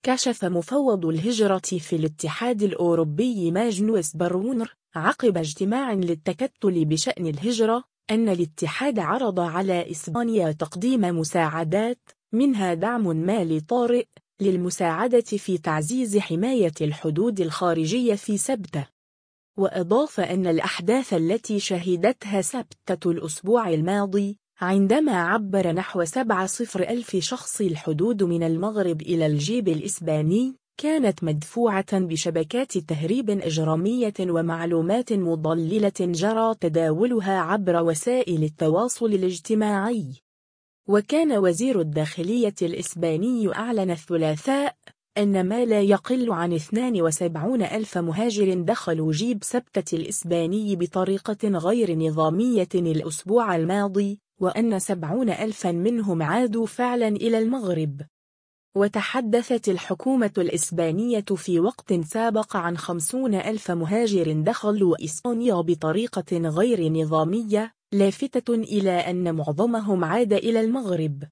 كشف مفوض الهجرة في الاتحاد الأوروبي ماجنوس برونر عقب اجتماع للتكتل بشأن الهجرة أن الاتحاد عرض على إسبانيا تقديم مساعدات منها دعم مالي طارئ للمساعدة في تعزيز حماية الحدود الخارجية في سبتة. وأضاف أن الأحداث التي شهدتها سبتة الأسبوع الماضي عندما عبر نحو 7,000 شخص الحدود من المغرب إلى الجيب الإسباني كانت مدفوعة بشبكات تهريب إجرامية ومعلومات مضللة جرى تداولها عبر وسائل التواصل الاجتماعي. وكان وزير الداخلية الإسباني أعلن الثلاثاء أن ما لا يقل عن 72,000 مهاجر دخلوا جيب سبتة الإسباني بطريقة غير نظامية الأسبوع الماضي، وأن 70,000 منهم عادوا فعلا إلى المغرب. وتحدثت الحكومة الإسبانية في وقت سابق عن 50,000 مهاجر دخلوا إسبانيا بطريقة غير نظامية، لافتة إلى أن معظمهم عاد إلى المغرب.